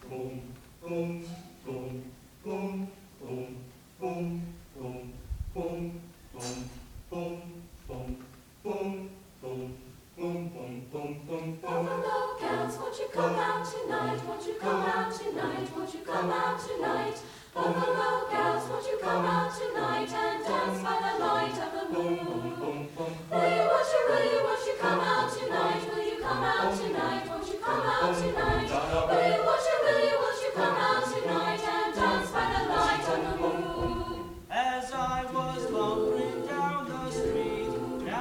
Girls, won't you come out tonight? Won't you come out tonight? Won't you come out tonight? Buffalo girls, won't you come out tonight and dance by the light of the moon? Will you come out tonight? Will you come out tonight? Won't you come out tonight? Will you come out tonight and dance by the light of the moon? As I was lumbering down the street,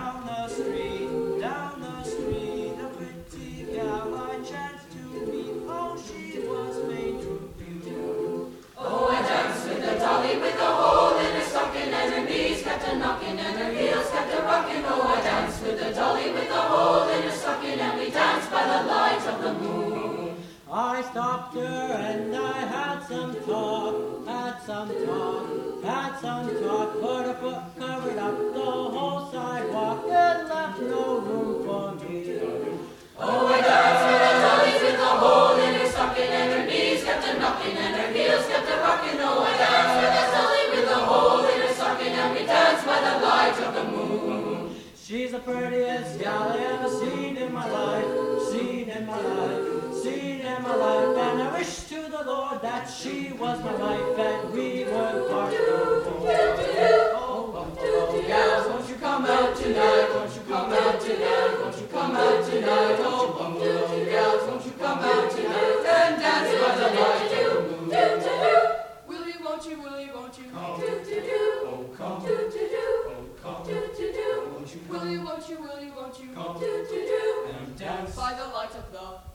a pretty gal I chanced to meet. Oh, she was made to view. Oh, I danced with the dolly with a hole in her stocking and her knees kept a knocking and her heels kept a rocking. Oh, I danced with the dolly with a hole in her stocking and we danced by the light of the moon. I stopped her and I had some talk, but her foot covered up the whole sidewalk and left no room for me. Oh, I danced with the dolly with a hole in her stocking and her knees kept a knocking and her heels kept a rocking. Oh, I danced with the dolly with a hole in her stocking and we danced by the light of the moon. She's the prettiest gal I ever seen in my life, and I wish to the Lord that she was my wife and we were parted. Oh, buffalo gals, won't you come out tonight? Won't you come out tonight? Won't you come out tonight? Oh, buffalo gals, won't you come out tonight and dance by the light of the moon? Will you, won't you, will you, won't you? Come. Oh, come. Oh, come. Will you, won't you, will you, won't you? Come. And dance By the light of the